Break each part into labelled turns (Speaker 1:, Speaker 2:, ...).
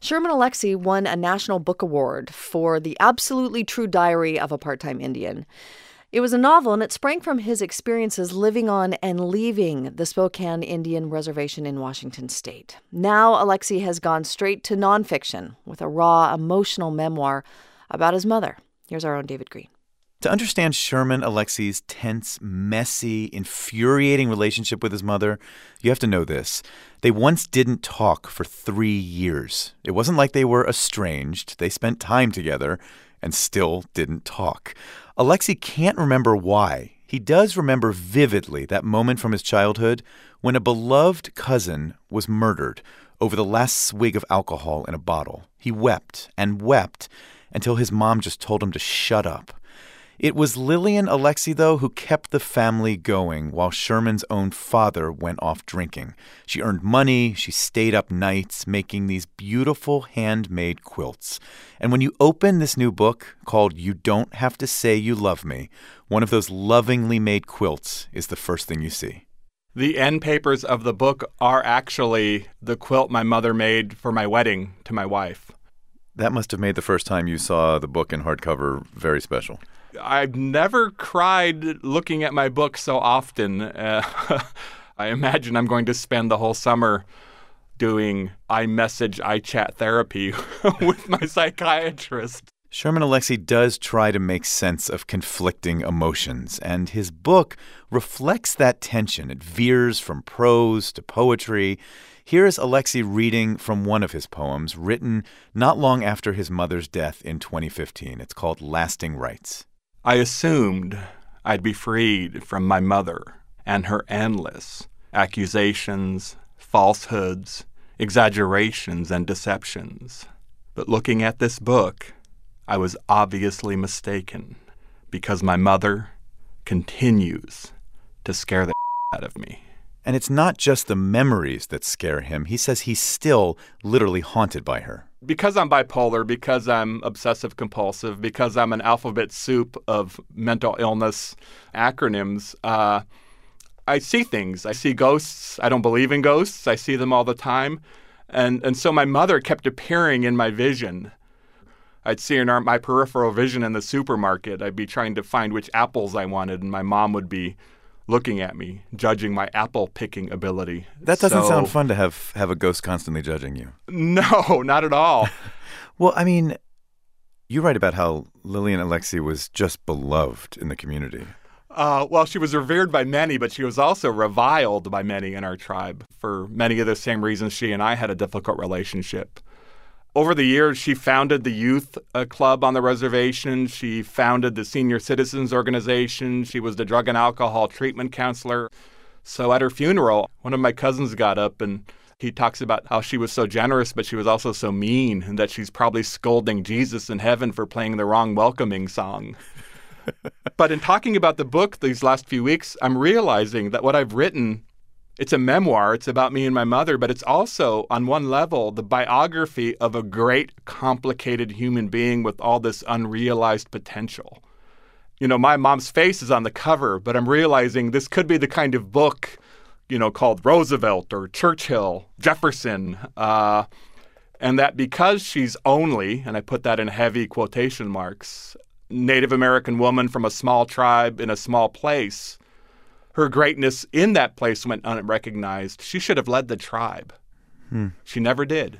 Speaker 1: Sherman Alexie won a National Book Award for The Absolutely True Diary of a Part-Time Indian. It was a novel, and it sprang from his experiences living on and leaving the Spokane Indian Reservation in Washington state. Now, Alexie has gone straight to nonfiction with a raw, emotional memoir about his mother. Here's our own David Green.
Speaker 2: To understand Sherman Alexie's tense, messy, infuriating relationship with his mother, you have to know this. They once didn't talk for 3 years. It wasn't like they were estranged. They spent time together and still didn't talk. Alexie can't remember why. He does remember vividly that moment from his childhood when a beloved cousin was murdered over the last swig of alcohol in a bottle. He wept and wept until his mom just told him to shut up. It was Lillian Alexie, though, who kept the family going while Sherman's own father went off drinking. She earned money. She stayed up nights making these beautiful handmade quilts. And when you open this new book called You Don't Have to Say You Love Me, one of those lovingly made quilts is the first thing you see.
Speaker 3: The end papers of the book are actually the quilt my mother made for my wedding to my wife.
Speaker 2: That must have made the first time you saw the book in hardcover very special.
Speaker 3: I've never cried looking at my book so often. I imagine I'm going to spend the whole summer doing iMessage, iChat therapy with my psychiatrist.
Speaker 2: Sherman Alexie does try to make sense of conflicting emotions, and his book reflects that tension. It veers from prose to poetry. Here is Alexie reading from one of his poems, written not long after his mother's death in 2015. It's called Lasting Rights.
Speaker 3: I assumed I'd be freed from my mother and her endless accusations, falsehoods, exaggerations, and deceptions. But looking at this book, I was obviously mistaken because my mother continues to scare the out of me.
Speaker 2: And it's not just the memories that scare him. He says he's still literally haunted by her.
Speaker 3: Because I'm bipolar, because I'm obsessive compulsive, because I'm an alphabet soup of mental illness acronyms, I see things. I see ghosts. I don't believe in ghosts. I see them all the time. And so my mother kept appearing in my vision. I'd see her in my peripheral vision in the supermarket. I'd be trying to find which apples I wanted, and my mom would be looking at me, judging my apple-picking ability.
Speaker 2: That doesn't sound fun to have a ghost constantly judging you.
Speaker 3: No, not at all.
Speaker 2: Well, I mean, you write about how Lillian Alexie was just beloved in the community.
Speaker 3: Well, she was revered by many, but she was also reviled by many in our tribe for many of the same reasons she and I had a difficult relationship. Over the years, she founded the youth club on the reservation. She founded the senior citizens organization. She was the drug and alcohol treatment counselor. So at her funeral, one of my cousins got up and he talks about how she was so generous, but she was also so mean, and that she's probably scolding Jesus in heaven for playing the wrong welcoming song. But in talking about the book these last few weeks, I'm realizing that what I've written, it's a memoir. It's about me and my mother, but it's also, on one level, the biography of a great, complicated human being with all this unrealized potential. You know, my mom's face is on the cover, but I'm realizing this could be the kind of book, you know, called Roosevelt or Churchill, Jefferson, and that because she's only, and I put that in heavy quotation marks, Native American woman from a small tribe in a small place, her greatness in that place went unrecognized. She should have led the tribe. She never did.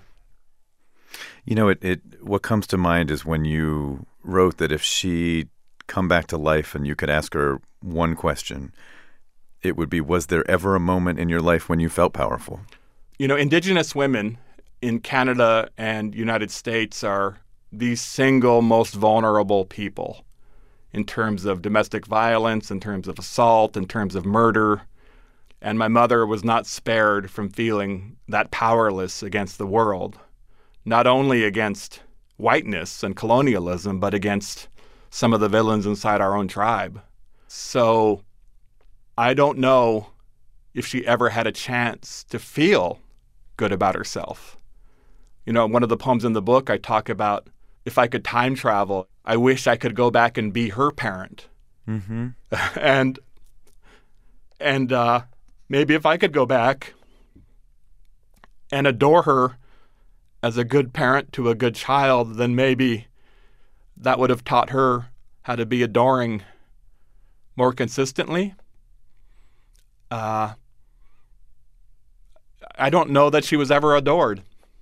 Speaker 2: You know, what comes to mind is when you wrote that if she'd come back to life and you could ask her one question, it would be, was there ever a moment in your life when you felt powerful? You know,
Speaker 3: Indigenous women in Canada and United States are the single most vulnerable people in terms of domestic violence, in terms of assault, in terms of murder. And my mother was not spared from feeling that powerless against the world, not only against whiteness and colonialism, but against some of the villains inside our own tribe. So I don't know if she ever had a chance to feel good about herself. You know, one of the poems in the book, I talk about if I could time travel, I wish I could go back and be her parent.
Speaker 2: Mm-hmm.
Speaker 3: and maybe if I could go back and adore her as a good parent to a good child, then maybe that would have taught her how to be adoring more consistently. I don't know that she was ever adored.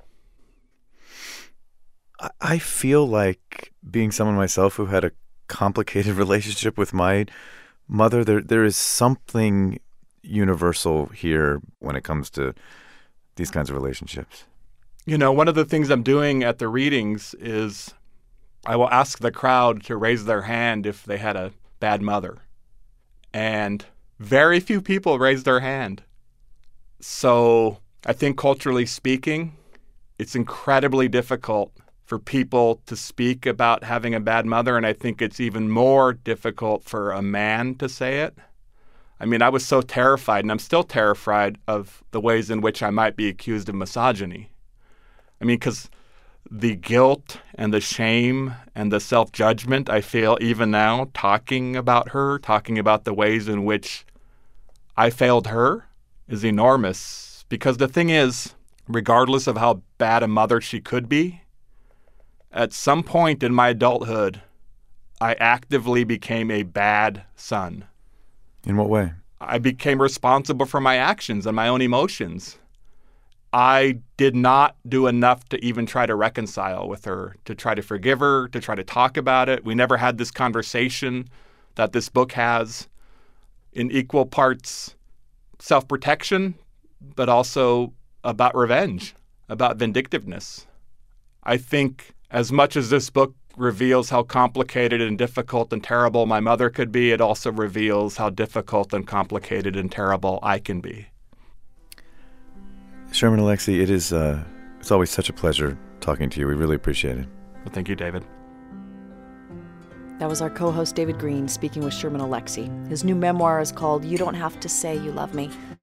Speaker 2: I feel like, being someone myself who had a complicated relationship with my mother, there is something universal here when it comes to these kinds of relationships.
Speaker 3: You know, one of the things I'm doing at the readings is I will ask the crowd to raise their hand if they had a bad mother. And very few people raised their hand. So I think, culturally speaking, it's incredibly difficult for people to speak about having a bad mother, and I think it's even more difficult for a man to say it. I mean, I was so terrified, and I'm still terrified of the ways in which I might be accused of misogyny. I mean, because the guilt and the shame and the self-judgment I feel even now talking about her, talking about the ways in which I failed her, is enormous. Because the thing is, regardless of how bad a mother she could be, at some point in my adulthood, I actively became a bad son.
Speaker 2: In what way?
Speaker 3: I became responsible for my actions and my own emotions. I did not do enough to even try to reconcile with her, to try to forgive her, to try to talk about it. We never had this conversation that this book has, in equal parts self-protection, but also about revenge, about vindictiveness. I think as much as this book reveals how complicated and difficult and terrible my mother could be, it also reveals how difficult and complicated and terrible I can be.
Speaker 2: Sherman Alexie, it's always such a pleasure talking to you. We really appreciate it.
Speaker 3: Well, thank you, David.
Speaker 1: That was our co-host David Green speaking with Sherman Alexie. His new memoir is called You Don't Have to Say You Love Me.